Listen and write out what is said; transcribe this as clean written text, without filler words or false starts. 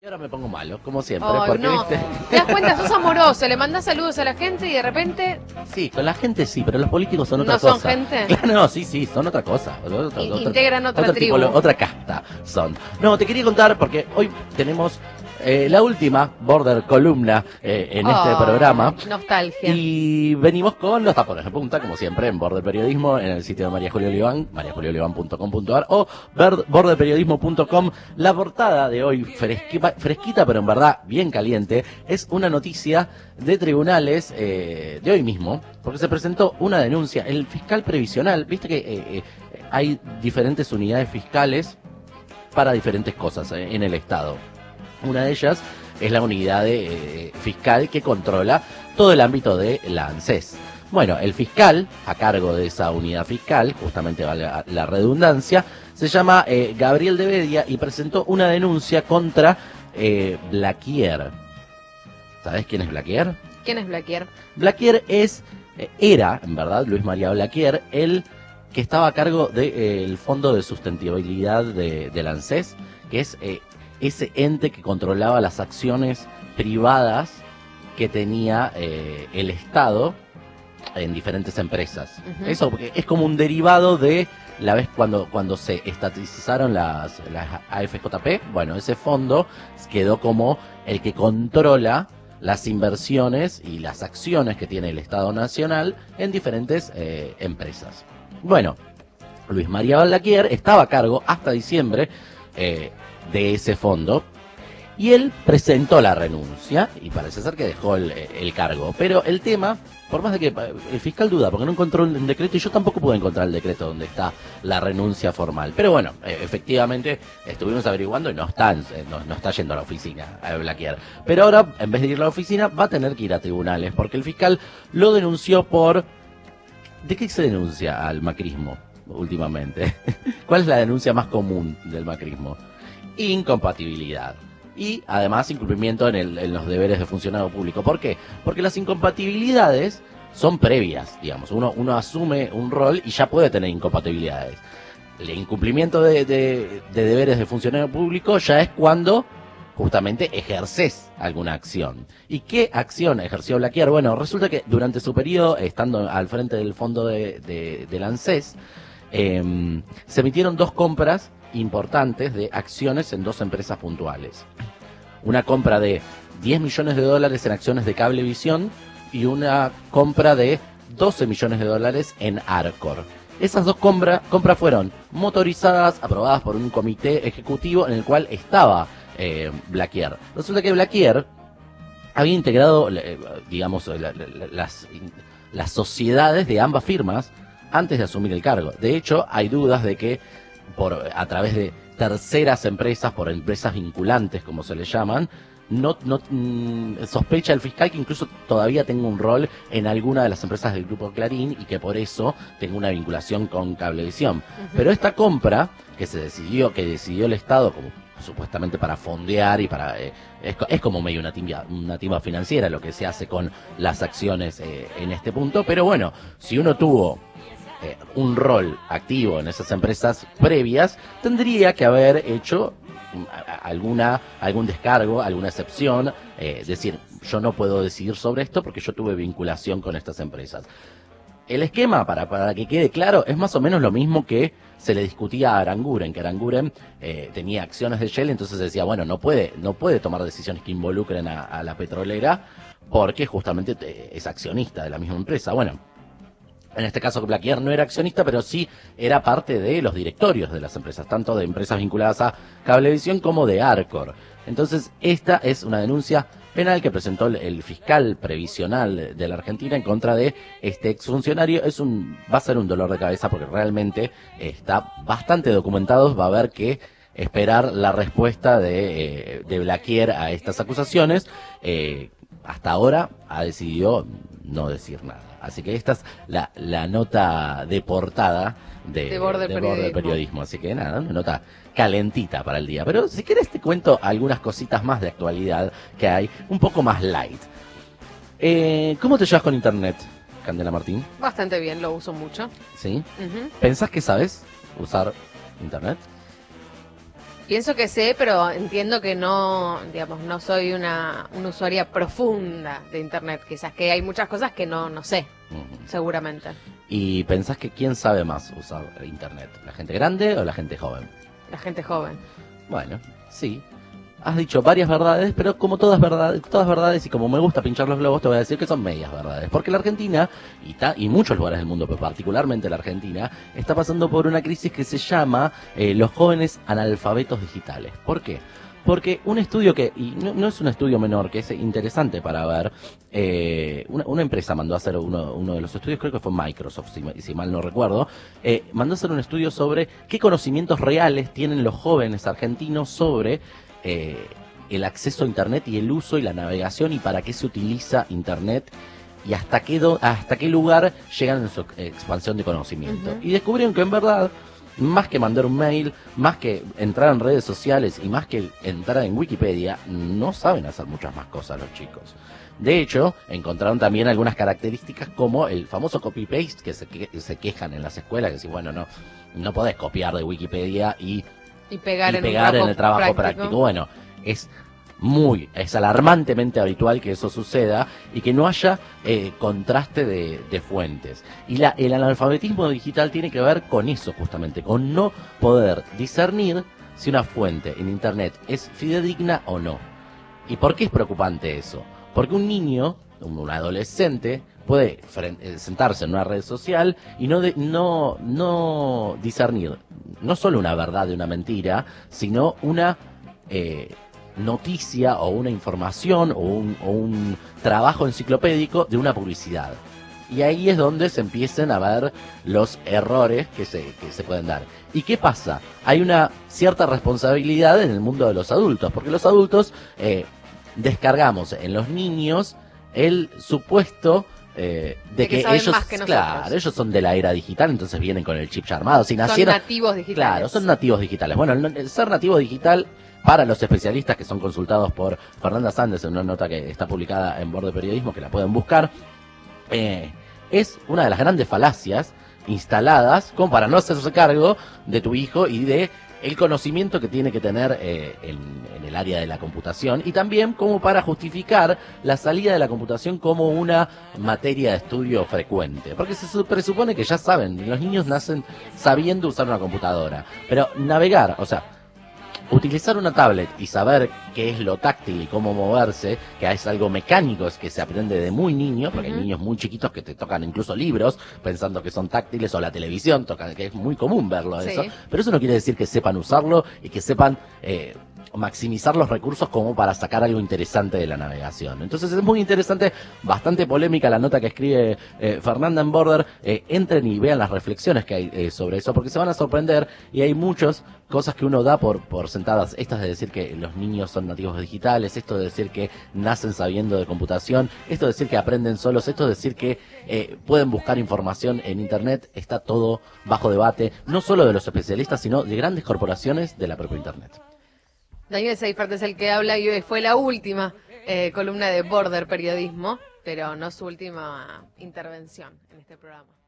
ahora me pongo malo, como siempre, Oh, porque no. viste. Te das cuenta, sos amoroso, le mandás saludos a la gente y de repente Sí, con la gente sí, pero los políticos son otra ¿no son cosa. gente? Claro, no, sí, son otra cosa. Integran otra tribu. Otra casta son. No, te quería contar porque hoy tenemos la última Border columna en este programa. Nostalgia. Y venimos con los tapones de punta, como siempre, en Border Periodismo, en el sitio de María Julia Oliván, mariajuliaoliván.com.ar o borderperiodismo.com. La portada de hoy, fresquita, pero en verdad bien caliente, es una noticia de tribunales de hoy mismo, porque se presentó una denuncia. El fiscal previsional, viste que hay diferentes unidades fiscales para diferentes cosas en el Estado. Una de ellas es la unidad fiscal que controla todo el ámbito de la ANSES. Bueno, el fiscal, a cargo de esa unidad fiscal, justamente vale la redundancia, se llama Gabriel de Bedia y presentó una denuncia contra Blaquier. ¿Sabés quién es Blaquier? ¿Quién es Blaquier? Blaquier era, en verdad, Luis María Blaquier, el que estaba a cargo del Fondo de Sustentabilidad de la ANSES, que es ese ente que controlaba las acciones privadas que tenía el Estado en diferentes empresas. Uh-huh. Eso porque es como un derivado de la vez cuando se estatizaron las AFJP. Bueno, ese fondo quedó como el que controla las inversiones y las acciones que tiene el Estado Nacional en diferentes empresas. Bueno, Luis María Blaquier estaba a cargo hasta diciembre de ese fondo y él presentó la renuncia y parece ser que dejó el cargo, pero el tema, por más de que el fiscal duda porque no encontró un decreto y yo tampoco pude encontrar el decreto donde está la renuncia formal, pero bueno, efectivamente estuvimos averiguando y no está yendo a la oficina a Blaquier, pero ahora en vez de ir a la oficina va a tener que ir a tribunales porque el fiscal lo denunció por... ¿De qué se denuncia al macrismo últimamente? ¿Cuál es la denuncia más común del macrismo? Incompatibilidad. Y además incumplimiento en los deberes de funcionario público. ¿Por qué? Porque las incompatibilidades son previas, digamos. Uno asume un rol y ya puede tener incompatibilidades. El incumplimiento de deberes de funcionario público ya es cuando justamente ejerces alguna acción. ¿Y qué acción ejerció Blaquier? Bueno, resulta que durante su periodo, estando al frente del fondo de la ANSES, se emitieron 2 compras importantes de acciones en 2 empresas puntuales. Una compra de $10 millones en acciones de Cablevisión y una compra de $12 millones en Arcor. Esas 2 compras fueron motorizadas, aprobadas por un comité ejecutivo en el cual estaba Blaquier. Resulta que Blaquier había integrado, digamos, las sociedades de ambas firmas antes de asumir el cargo. De hecho, hay dudas de que a través de terceras empresas, por empresas vinculantes, como se les llaman, sospecha el fiscal que incluso todavía tenga un rol en alguna de las empresas del Grupo Clarín y que por eso tenga una vinculación con Cablevisión. Uh-huh. Pero esta compra que decidió el Estado como supuestamente para fondear y para es como medio una timba financiera lo que se hace con las acciones en este punto, pero bueno, si uno tuvo un rol activo en esas empresas previas, tendría que haber hecho algún descargo, alguna excepción, decir, yo no puedo decidir sobre esto porque yo tuve vinculación con estas empresas. El esquema, para que quede claro, es más o menos lo mismo que se le discutía a Aranguren, que Aranguren tenía acciones de Shell, entonces decía, bueno, no puede tomar decisiones que involucren a la petrolera porque justamente es accionista de la misma empresa. Bueno, en este caso Blaquier no era accionista, pero sí era parte de los directorios de las empresas, tanto de empresas vinculadas a Cablevisión como de Arcor. Entonces, esta es una denuncia penal que presentó el fiscal previsional de la Argentina en contra de este exfuncionario. Va a ser un dolor de cabeza porque realmente está bastante documentado. Va a haber que esperar la respuesta de Blaquier a estas acusaciones. Hasta ahora ha decidido no decir nada. Así que esta es la nota de portada de Border Periodismo. Así que nada, una nota calentita para el día. Pero si querés te cuento algunas cositas más de actualidad que hay, un poco más light. ¿Cómo te llevas con internet, Candela Martín? Bastante bien, lo uso mucho. ¿Sí? Uh-huh. ¿Pensás que sabes usar internet? Pienso que sé, pero entiendo que no, digamos, no soy una usuaria profunda de Internet. Quizás que hay muchas cosas que no sé, seguramente. ¿Y pensás que quién sabe más usar Internet? ¿La gente grande o la gente joven? La gente joven. Bueno, sí. Has dicho varias verdades, pero como todas verdades, y como me gusta pinchar los globos, te voy a decir que son medias verdades. Porque la Argentina, y muchos lugares del mundo, pero particularmente la Argentina, está pasando por una crisis que se llama los jóvenes analfabetos digitales. ¿Por qué? Porque un estudio y no es un estudio menor, que es interesante para ver, una empresa mandó a hacer uno de los estudios, creo que fue Microsoft, si mal no recuerdo, mandó a hacer un estudio sobre qué conocimientos reales tienen los jóvenes argentinos sobre el acceso a Internet y el uso y la navegación y para qué se utiliza Internet y hasta qué lugar llegan en su expansión de conocimiento. Y descubrieron que en verdad, más que mandar un mail, más que entrar en redes sociales y más que entrar en Wikipedia, no saben hacer muchas más cosas los chicos. De hecho, encontraron también algunas características como el famoso copy-paste que se quejan en las escuelas, que si bueno, no podés copiar de Wikipedia y pegar en el trabajo práctico. Bueno, es alarmantemente habitual que eso suceda y que no haya contraste de fuentes. Y el analfabetismo digital tiene que ver con eso justamente, con no poder discernir si una fuente en Internet es fidedigna o no. ¿Y por qué es preocupante eso? Porque un niño, un adolescente, puede sentarse en una red social y no discernir no solo una verdad de una mentira, sino una noticia o una información o un trabajo enciclopédico de una publicidad. Y ahí es donde se empiezan a ver los errores que se pueden dar. ¿Y qué pasa? Hay una cierta responsabilidad en el mundo de los adultos, porque los adultos descargamos en los niños el supuesto de que ellos, más que claro, ellos son de la era digital, entonces vienen con el chip ya armado. Si nacieron, son nativos digitales. Claro, son nativos digitales. Bueno, el ser nativo digital, para los especialistas que son consultados por Fernanda Sández en una nota que está publicada en Borde Periodismo, que la pueden buscar, es una de las grandes falacias instaladas como para no hacerse cargo de tu hijo y de el conocimiento que tiene que tener en el área de la computación, y también como para justificar la salida de la computación como una materia de estudio frecuente, porque se presupone que ya saben, los niños nacen sabiendo usar una computadora, pero navegar, o sea, utilizar una tablet y saber qué es lo táctil y cómo moverse, que es algo mecánico, es que se aprende de muy niño, porque hay niños muy chiquitos que te tocan incluso libros pensando que son táctiles, o la televisión tocan, que es muy común verlo eso, pero eso no quiere decir que sepan usarlo y que sepan maximizar los recursos como para sacar algo interesante de la navegación. Entonces es muy interesante, bastante polémica la nota que escribe Fernanda en Border. Entren y vean las reflexiones que hay sobre eso, porque se van a sorprender, y hay muchas cosas que uno da por sentadas. Estas de decir que los niños son nativos digitales, esto de decir que nacen sabiendo de computación, esto de decir que aprenden solos, esto de decir que pueden buscar información en Internet. Está todo bajo debate, no solo de los especialistas, sino de grandes corporaciones de la propia Internet. Daniel Seifert es el que habla y hoy fue la última columna de Border Periodismo, pero no su última intervención en este programa.